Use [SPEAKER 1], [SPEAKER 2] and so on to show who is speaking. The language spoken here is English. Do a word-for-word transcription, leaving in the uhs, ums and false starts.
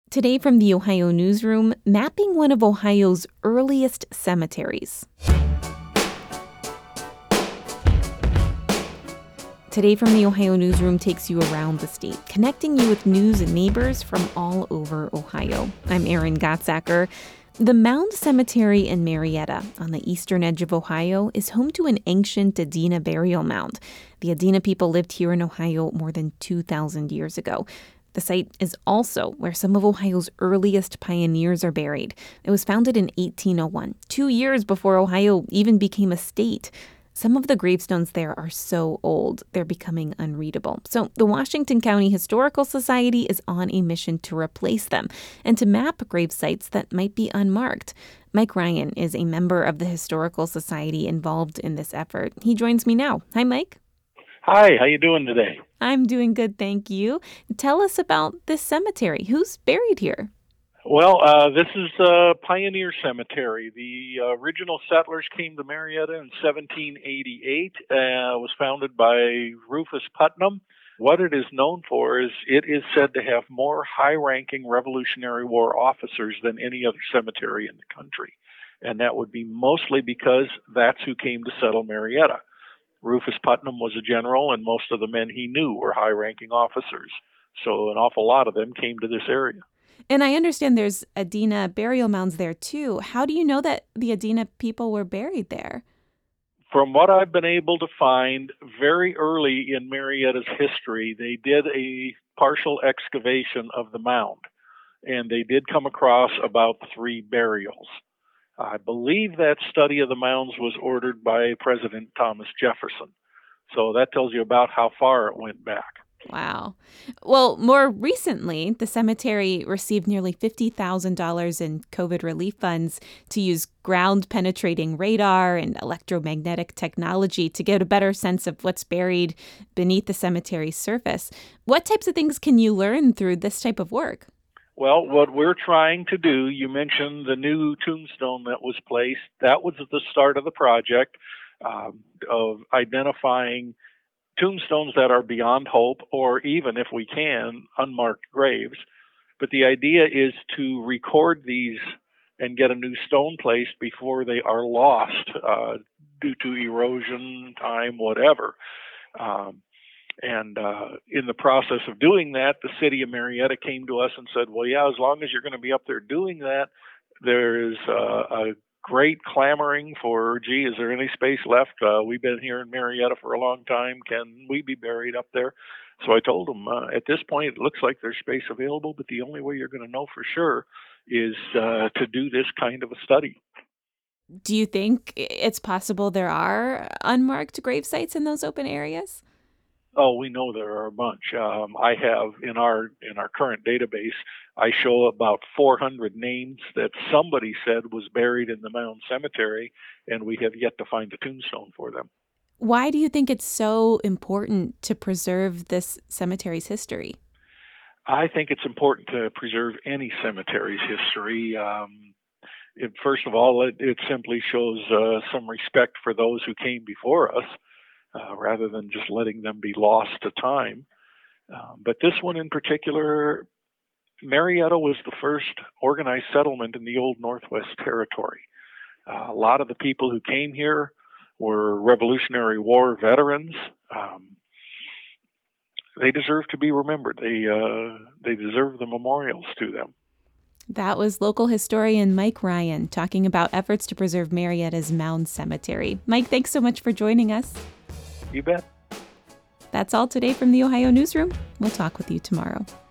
[SPEAKER 1] Today from the Ohio Newsroom, mapping one of Ohio's earliest cemeteries. Today from the Ohio Newsroom takes you around the state, connecting you with news and neighbors from all over Ohio. I'm Erin Gottsacker. The Mound Cemetery in Marietta, on the eastern edge of Ohio, is home to an ancient Adena burial mound. The Adena people lived here in Ohio more than two thousand years ago. The site is also where some of Ohio's earliest pioneers are buried. It was founded in eighteen oh one, two years before Ohio even became a state. Some of the gravestones there are so old, they're becoming unreadable. So the Washington County Historical Society is on a mission to replace them and to map grave sites that might be unmarked. Mike Ryan is a member of the Historical Society involved in this effort. He joins me now. Hi, Mike.
[SPEAKER 2] Hi, how you doing today?
[SPEAKER 1] I'm doing good, thank you. Tell us about this cemetery. Who's buried here?
[SPEAKER 2] Well, uh, this is a pioneer cemetery. The uh, original settlers came to Marietta in seventeen eighty-eight. Uh, it was founded by Rufus Putnam. What it is known for is it is said to have more high-ranking Revolutionary War officers than any other cemetery in the country. And that would be mostly because that's who came to settle Marietta. Rufus Putnam was a general, and most of the men he knew were high-ranking officers. So an awful lot of them came to this area.
[SPEAKER 1] And I understand there's Adena burial mounds there, too. How do you know that the Adena people were buried there?
[SPEAKER 2] From what I've been able to find, very early in Marietta's history, they did a partial excavation of the mound, and they did come across about three burials. I believe that study of the mounds was ordered by President Thomas Jefferson. So that tells you about how far it went back.
[SPEAKER 1] Wow. Well, more recently, the cemetery received nearly fifty thousand dollars in COVID relief funds to use ground-penetrating radar and electromagnetic technology to get a better sense of what's buried beneath the cemetery's surface. What types of things can you learn through this type of work?
[SPEAKER 2] Well, what we're trying to do, you mentioned the new tombstone that was placed. That was at the start of the project um, of identifying tombstones that are beyond hope, or even, if we can, unmarked graves. But the idea is to record these and get a new stone placed before they are lost uh, due to erosion, time, whatever. Um, and uh, in the process of doing that, the city of Marietta came to us and said, well, yeah, as long as you're going to be up there doing that, there is uh, a great clamoring for, gee, is there any space left? Uh, we've been here in Marietta for a long time. Can we be buried up there? So I told them, uh, at this point, it looks like there's space available, but the only way you're going to know for sure is uh, to do this kind of a study.
[SPEAKER 1] Do you think it's possible there are unmarked grave sites in those open areas?
[SPEAKER 2] Oh, we know there are a bunch. Um, I have in our in our current database, I show about four hundred names that somebody said was buried in the Mound Cemetery, and we have yet to find a tombstone for them.
[SPEAKER 1] Why do you think it's so important to preserve this cemetery's history?
[SPEAKER 2] I think it's important to preserve any cemetery's history. Um, it, first of all, it, it simply shows uh, some respect for those who came before us. Uh, rather than just letting them be lost to time. Uh, but this one in particular, Marietta was the first organized settlement in the old Northwest Territory. Uh, a lot of the people who came here were Revolutionary War veterans. Um, they deserve to be remembered. They, uh, they deserve the memorials to them.
[SPEAKER 1] That was local historian Mike Ryan talking about efforts to preserve Marietta's Mound Cemetery. Mike, thanks so much for joining us.
[SPEAKER 2] You bet.
[SPEAKER 1] That's all today from the Ohio Newsroom. We'll talk with you tomorrow.